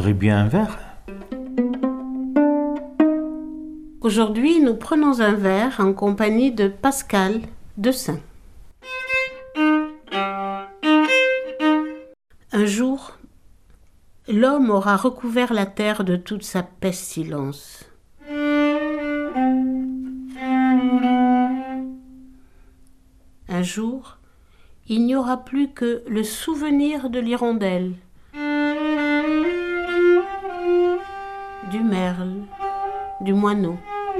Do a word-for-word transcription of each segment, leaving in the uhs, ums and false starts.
voudrais bien un verre. Aujourd'hui, nous prenons un verre en compagnie de Pascal Dessin. Un jour, l'homme aura recouvert la terre de toute sa pestilence. Un jour, il n'y aura plus que le souvenir de l'hirondelle, du merle, du moineau.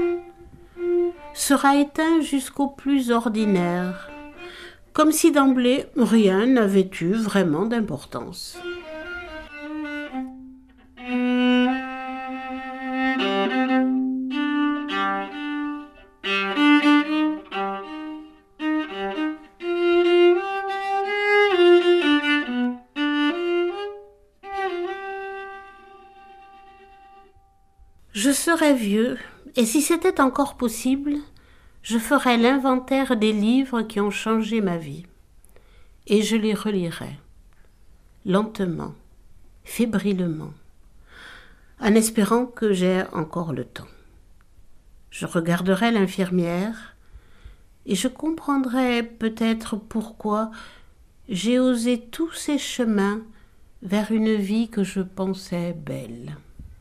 Sera éteint jusqu'au plus ordinaire, comme si d'emblée rien n'avait eu vraiment d'importance. Je serais vieux, et si c'était encore possible, je ferais l'inventaire des livres qui ont changé ma vie. Et je les relirais, lentement, fébrilement, en espérant que j'ai encore le temps. Je regarderais l'infirmière, et je comprendrais peut-être pourquoi j'ai osé tous ces chemins vers une vie que je pensais belle.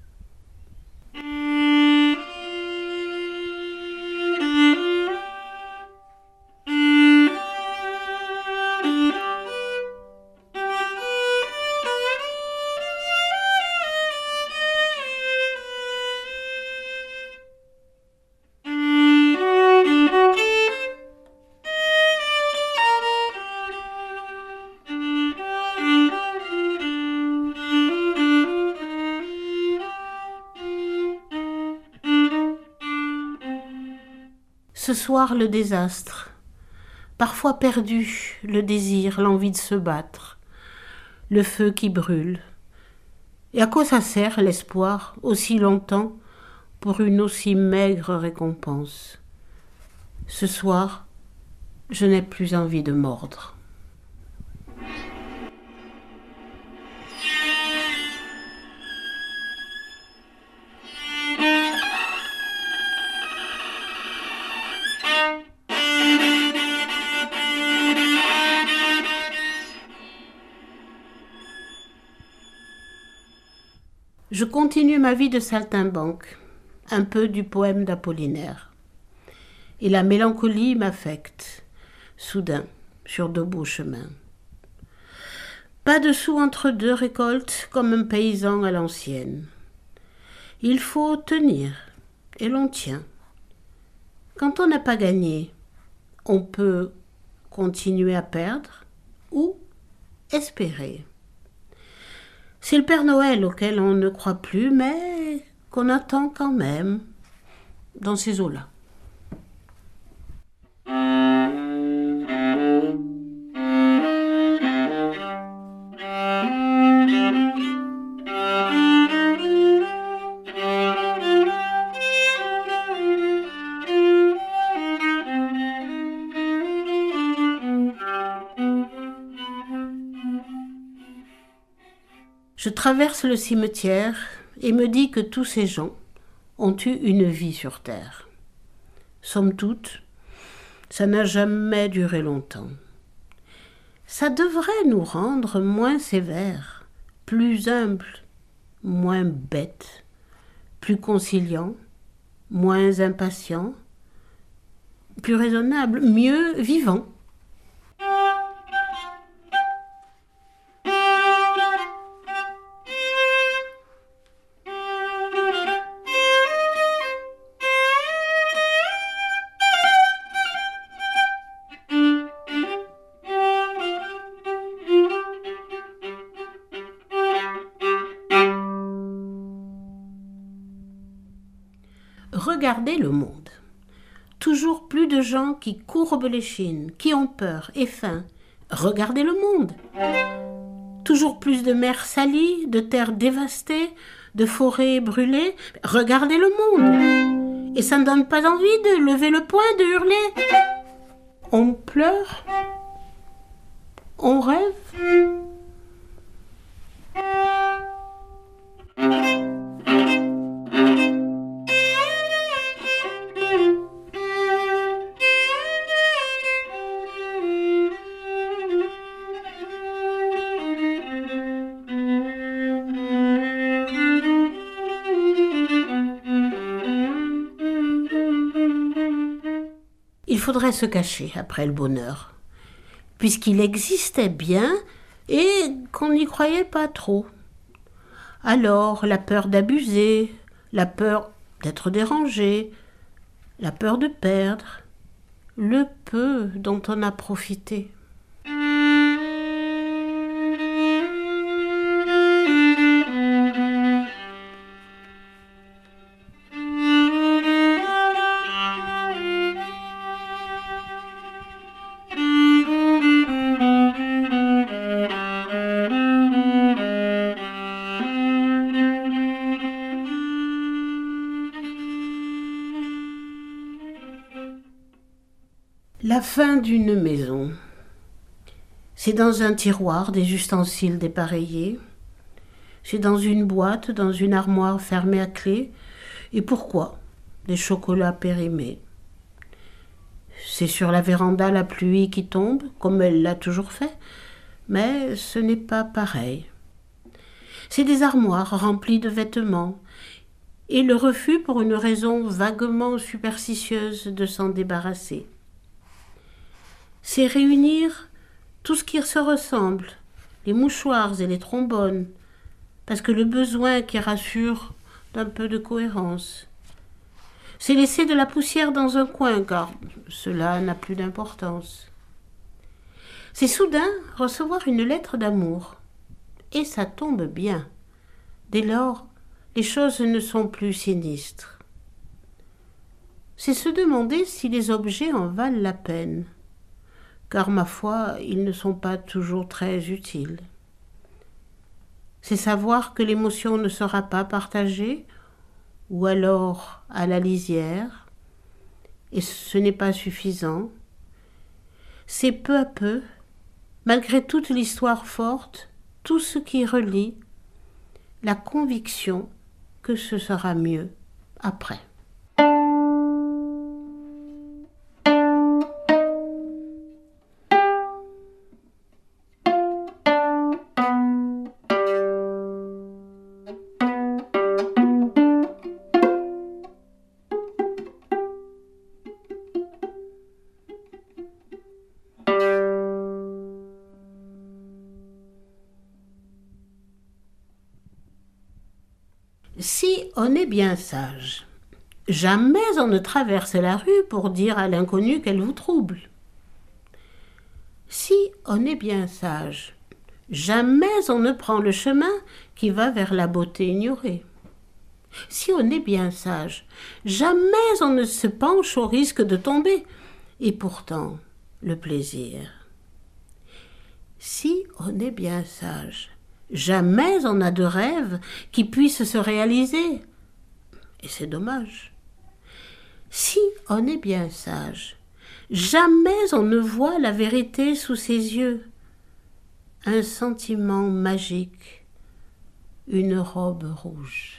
Ce soir, le désastre, parfois perdu, le désir, l'envie de se battre, le feu qui brûle. Et à quoi ça sert l'espoir aussi longtemps pour une aussi maigre récompense? Ce soir, je n'ai plus envie de mordre. Je continue ma vie de saltimbanque, un peu du poème d'Apollinaire. Et la mélancolie m'affecte, soudain, sur de beaux chemins. Pas de sous entre deux récoltes, comme un paysan à l'ancienne. Il faut tenir, et l'on tient. Quand on n'a pas gagné, on peut continuer à perdre ou espérer. C'est le Père Noël auquel on ne croit plus, mais qu'on attend quand même dans ces eaux-là. Je traverse le cimetière et me dis que tous ces gens ont eu une vie sur terre. Somme toute, ça n'a jamais duré longtemps. Ça devrait nous rendre moins sévères, plus humbles, moins bêtes, plus conciliants, moins impatients, plus raisonnables, mieux vivants. Regardez le monde. Toujours plus de gens qui courbent l'échine, qui ont peur et faim. Regardez le monde. Toujours plus de mers salies, de terres dévastées, de forêts brûlées. Regardez le monde. Et ça ne donne pas envie de lever le poing, de hurler. On pleure. On rêve. Il faudrait se cacher après le bonheur, puisqu'il existait bien et qu'on n'y croyait pas trop. Alors, la peur d'abuser, la peur d'être dérangé, la peur de perdre, le peu dont on a profité. La fin d'une maison. C'est dans un tiroir des ustensiles dépareillés. C'est dans une boîte, dans une armoire fermée à clé. Et pourquoi? Des chocolats périmés. C'est sur la véranda la pluie qui tombe, comme elle l'a toujours fait, mais ce n'est pas pareil. C'est des armoires remplies de vêtements, et le refus pour une raison vaguement superstitieuse de s'en débarrasser. C'est réunir tout ce qui se ressemble, les mouchoirs et les trombones, parce que le besoin qui rassure d'un peu de cohérence. C'est laisser de la poussière dans un coin, car cela n'a plus d'importance. C'est soudain recevoir une lettre d'amour, et ça tombe bien. Dès lors, les choses ne sont plus sinistres. C'est se demander si les objets en valent la peine, car ma foi, ils ne sont pas toujours très utiles. C'est savoir que l'émotion ne sera pas partagée, ou alors à la lisière, et ce n'est pas suffisant. C'est peu à peu, malgré toute l'histoire forte, tout ce qui relie, la conviction que ce sera mieux après. Si on est bien sage, jamais on ne traverse la rue pour dire à l'inconnu qu'elle vous trouble. Si on est bien sage, jamais on ne prend le chemin qui va vers la beauté ignorée. Si on est bien sage, jamais on ne se penche au risque de tomber, et pourtant le plaisir. Si on est bien sage, jamais on n'a de rêve qui puisse se réaliser. Et c'est dommage. Si on est bien sage, jamais on ne voit la vérité sous ses yeux. Un sentiment magique, une robe rouge.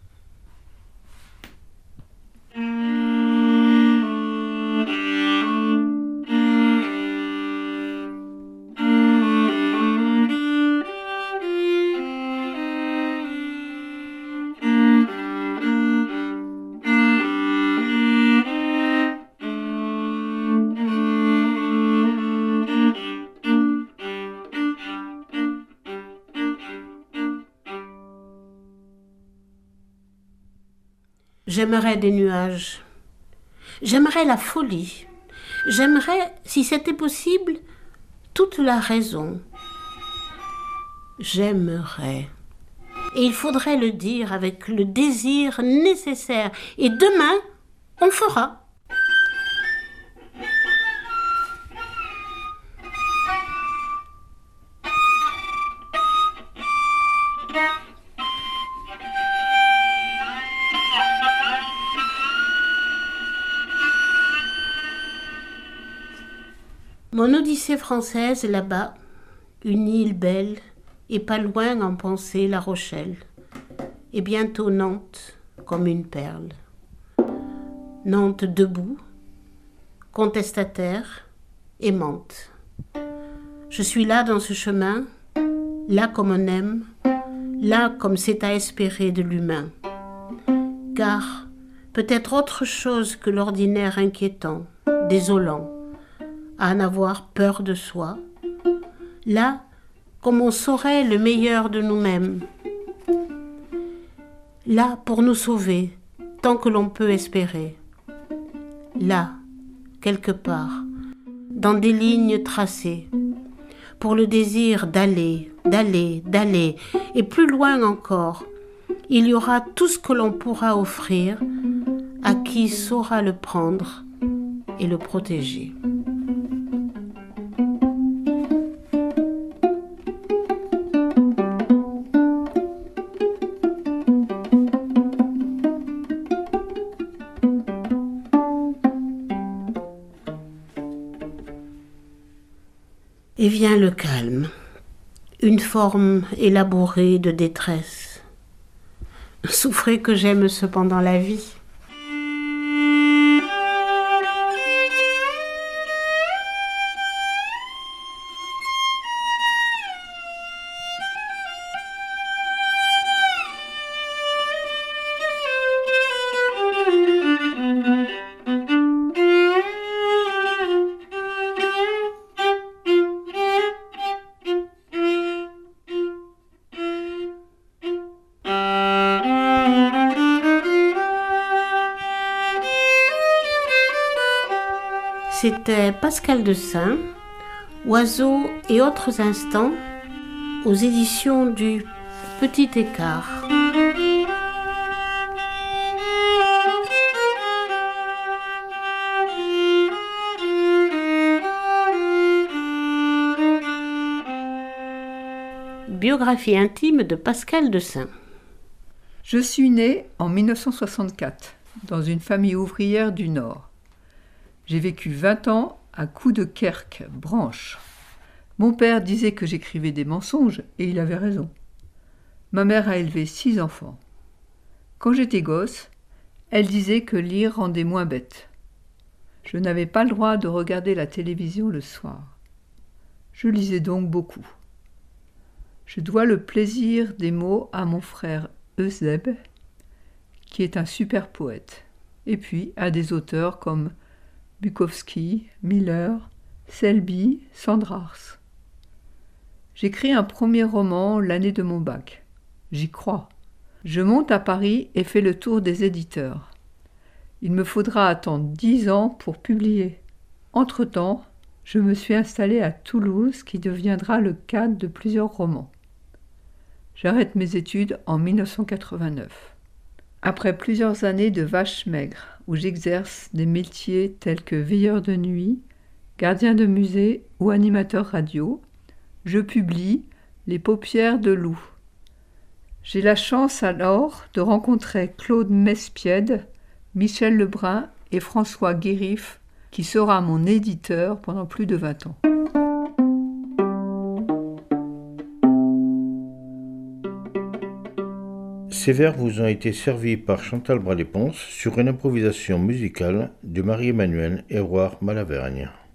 J'aimerais des nuages, j'aimerais la folie, j'aimerais, si c'était possible, toute la raison. J'aimerais. Et il faudrait le dire avec le désir nécessaire. Et demain, on fera. Mon odyssée française là-bas, une île belle, et pas loin en pensée La Rochelle, et bientôt Nantes comme une perle. Nantes debout, contestataire, aimante. Je suis là dans ce chemin, là comme on aime, là comme c'est à espérer de l'humain. Car peut-être autre chose que l'ordinaire inquiétant, désolant, à en avoir peur de soi. Là, comme on saurait le meilleur de nous-mêmes. Là, pour nous sauver, tant que l'on peut espérer. Là, quelque part, dans des lignes tracées, pour le désir d'aller, d'aller, d'aller, et plus loin encore, il y aura tout ce que l'on pourra offrir à qui saura le prendre et le protéger. Et vient le calme, une forme élaborée de détresse. Souffrez que j'aime cependant la vie. C'était Pascal Dessin, Oiseaux et autres instants, aux éditions du Petit Écart. Biographie intime de Pascal Dessin. Je suis né en mille neuf cent soixante-quatre dans une famille ouvrière du Nord. J'ai vécu vingt ans à Coudekerque, Branche. Mon père disait que j'écrivais des mensonges et il avait raison. Ma mère a élevé six enfants. Quand j'étais gosse, elle disait que lire rendait moins bête. Je n'avais pas le droit de regarder la télévision le soir. Je lisais donc beaucoup. Je dois le plaisir des mots à mon frère Euseb, qui est un super poète, et puis à des auteurs comme Bukowski, Miller, Selby, Sandrars. J'écris un premier roman l'année de mon bac. J'y crois. Je monte à Paris et fais le tour des éditeurs. Il me faudra attendre dix ans pour publier. Entre-temps, je me suis installé à Toulouse, qui deviendra le cadre de plusieurs romans. J'arrête mes études en mille neuf cent quatre-vingt-neuf. Après plusieurs années de vaches maigres, où j'exerce des métiers tels que veilleur de nuit, gardien de musée ou animateur radio, je publie Les paupières de loup. J'ai la chance alors de rencontrer Claude Mespiède, Michel Lebrun et François Guérif, qui sera mon éditeur pendant plus de vingt ans. Ces vers vous ont été servis par Chantal Bralet-Pons sur une improvisation musicale de Marie-Emmanuelle Héroard Malavergne.